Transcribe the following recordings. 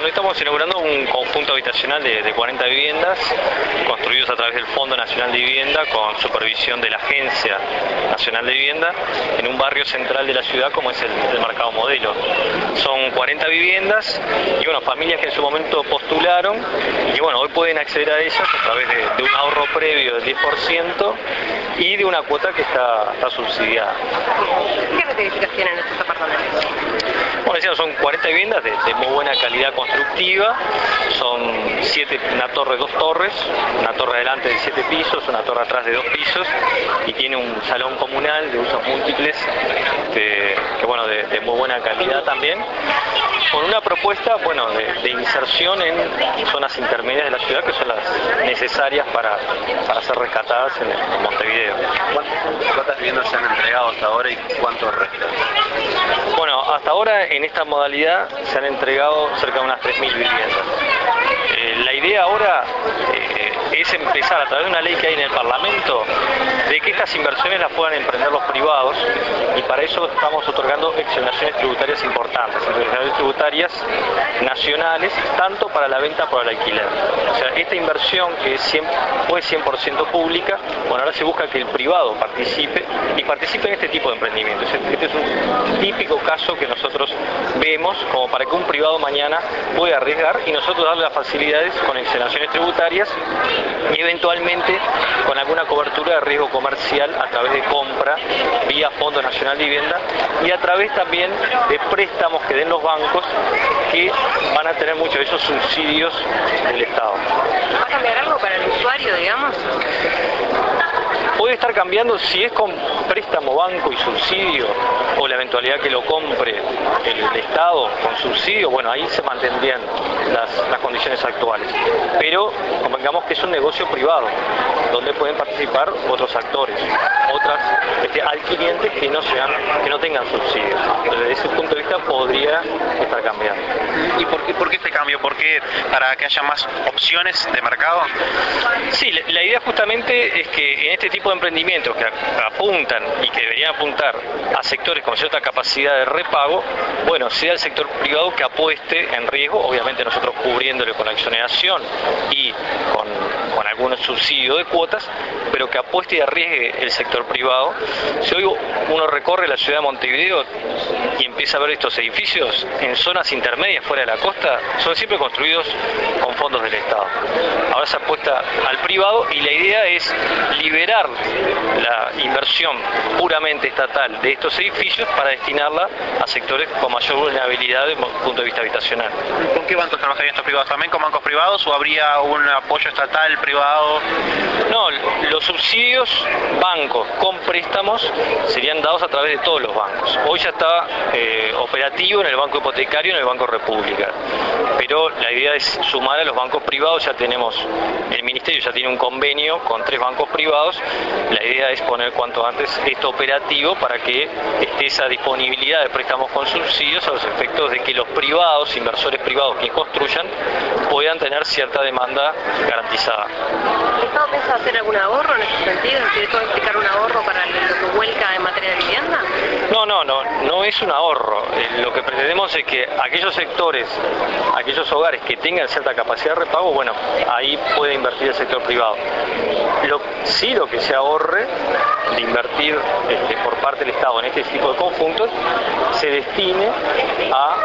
Bueno, estamos inaugurando un conjunto habitacional de 40 viviendas construidos a través del Fondo Nacional de Vivienda con supervisión de la Agencia Nacional de Vivienda en un barrio central de la ciudad como es el Mercado Modelo. Son 40 viviendas y bueno, familias que en su momento postularon y bueno, hoy pueden acceder a ellas a través de un ahorro previo del 10% y de una cuota que está subsidiada. ¿Qué características tienen estos apartamentos? Bueno, decíamos, son 40 viviendas de muy buena calidad constructiva, son una torre, 2 torres, una torre adelante de 7 pisos, una torre atrás de 2 pisos y tiene un salón comunal de usos múltiples que bueno, de muy buena calidad también, con una propuesta bueno, de inserción en zonas intermedias de la ciudad que son las necesarias para ser rescatadas en Montevideo. ¿Cuántas viviendas se han entregado hasta ahora y cuántos restan? Bueno, hasta ahora en esta modalidad se han entregado cerca de unas 3.000 viviendas. La idea ahora es empezar a través de una ley que hay en el Parlamento de que estas inversiones las puedan emprender los privados y para eso estamos otorgando exoneraciones tributarias importantes, exoneraciones tributarias nacionales, tanto para la venta como para el alquiler. O sea, esta inversión que fue 100% pública, bueno, ahora se busca que el privado participe en este tipo de emprendimientos. Este es un típico caso que nosotros vemos como para que un privado mañana pueda arriesgar y nosotros darle las facilidades con exoneraciones tributarias y eventualmente con alguna cobertura de riesgo comercial a través de compra vía Fondo Nacional de Vivienda y a través también de préstamos que den los bancos que van a tener muchos de esos subsidios del Estado. ¿Va a cambiar algo para el usuario, digamos? Puede estar cambiando si es con préstamo, banco y subsidio o la eventualidad que lo compre el Estado con subsidio, bueno, ahí se mantendrían las condiciones actuales. Pero convengamos que es un negocio privado, donde pueden participar otros actores, adquirientes que no tengan subsidios. Entonces, desde ese punto de vista podría estar cambiando. ¿Y por qué este cambio? ¿Por qué? ¿Para que haya más opciones de mercado? Sí, la idea justamente es que en este tipo de emprendimientos que apuntan y que deberían apuntar a sectores con cierta capacidad de repago, bueno, sea el sector privado que apueste en riesgo, obviamente nosotros cubriéndole con la exoneración y con algún subsidio de cuotas, pero que apueste y arriesgue el sector privado. Si hoy uno recorre la ciudad de Montevideo y empieza a ver estos edificios en zonas intermedias fuera de la costa, son siempre construidos con fondos del Estado. Ahora se apuesta al privado y la idea es liberar la inversión puramente estatal de estos edificios para destinarla a sectores con mayor vulnerabilidad desde el punto de vista habitacional. ¿Con qué bancos trabajarían estos privados? ¿También con bancos privados o habría un apoyo estatal privado? No, los subsidios bancos con préstamos serían dados a través de todos los bancos. Hoy ya está operativo en el Banco Hipotecario y en el Banco República, pero la idea es sumar a los bancos privados. Ya tenemos, el Ministerio ya tiene un convenio con 3 bancos privados. La idea es poner cuanto antes esto operativo para que esté esa disponibilidad de préstamos con subsidios a los efectos de que los privados, inversores privados que construyan, puedan tener cierta demanda garantizada. ¿El Estado piensa hacer algún ahorro en ese sentido? ¿Es decir, esto va a implicar un ahorro para lo que vuelca en materia de vivienda? No es un ahorro. Lo que pretendemos es que aquellos sectores, aquellos hogares que tengan cierta capacidad de repago, bueno, ahí puede invertir el sector privado. Lo que se ahorre de invertir por parte del Estado en este tipo de conjuntos se destine a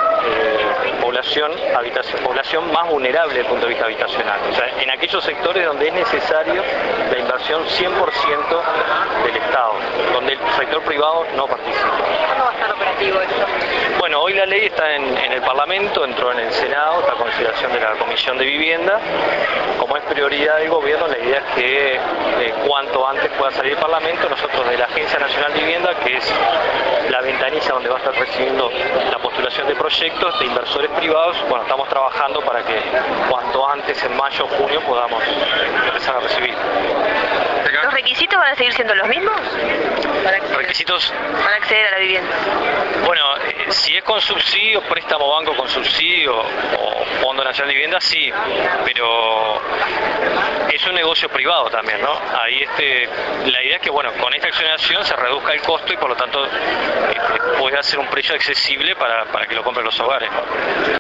población más vulnerable desde el punto de vista habitacional. O sea, en aquellos sectores donde es necesario la inversión 100% del Estado, donde el sector privado no participa. ¿Cuándo va a estar operativo esto? Bueno, hoy la ley está en el Parlamento, entró en el Senado, está a consideración de la Comisión de Vivienda. Como es prioridad del gobierno, la idea es que cuanto antes pueda salir el Parlamento. Nosotros de la Agencia Nacional de Vivienda, que es la ventanilla donde va a estar recibiendo la postulación de proyectos de inversores privados, bueno, estamos trabajando para que cuanto antes, en mayo o junio, podamos empezar a recibir. ¿Los requisitos van a seguir siendo los mismos? Requisitos Para acceder a la vivienda. Bueno, si es con subsidio, préstamo banco con subsidio o Fondo Nacional de Vivienda, sí, pero es un negocio privado también, ¿no? Ahí la idea es que, bueno, con esta exoneración se reduzca el costo y por lo tanto pueda ser un precio accesible para que lo compren los hogares, ¿no?